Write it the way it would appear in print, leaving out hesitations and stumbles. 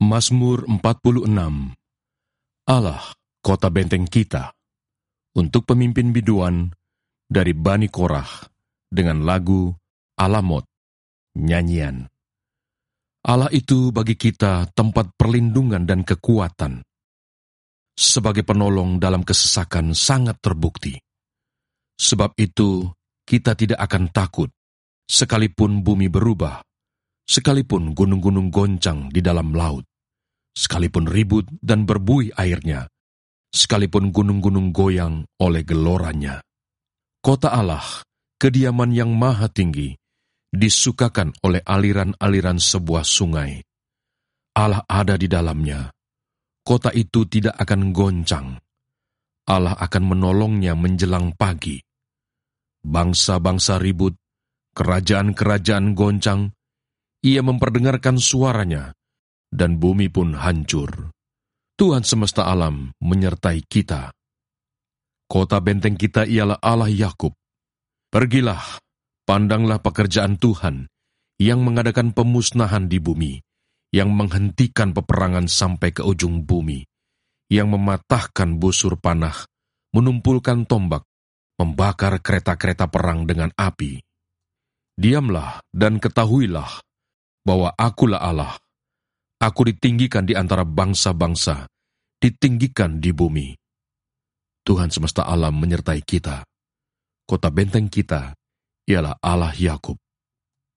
Mazmur 46. Allah, kota benteng kita. Untuk pemimpin biduan dari Bani Korah dengan lagu Alamot, nyanyian. Allah itu bagi kita tempat perlindungan dan kekuatan. Sebagai penolong dalam kesesakan sangat terbukti. Sebab itu kita tidak akan takut, sekalipun bumi berubah, sekalipun gunung-gunung goncang di dalam laut, sekalipun ribut dan berbuih airnya, sekalipun gunung-gunung goyang oleh geloranya. Kota Allah, kediaman yang maha tinggi, disukakan oleh aliran-aliran sebuah sungai. Allah ada di dalamnya. Kota itu tidak akan goncang. Allah akan menolongnya menjelang pagi. Bangsa-bangsa ribut, kerajaan-kerajaan goncang, Ia memperdengarkan suaranya, dan bumi pun hancur. Tuhan semesta alam menyertai kita. Kota benteng kita ialah Allah Yakub. Pergilah, pandanglah pekerjaan Tuhan, yang mengadakan pemusnahan di bumi, yang menghentikan peperangan sampai ke ujung bumi, yang mematahkan busur panah, menumpulkan tombak, membakar kereta-kereta perang dengan api. Diamlah dan ketahuilah bahwa Akulah Allah. Aku ditinggikan di antara bangsa-bangsa, ditinggikan di bumi. Tuhan semesta alam menyertai kita. Kota benteng kita ialah Allah Yakub.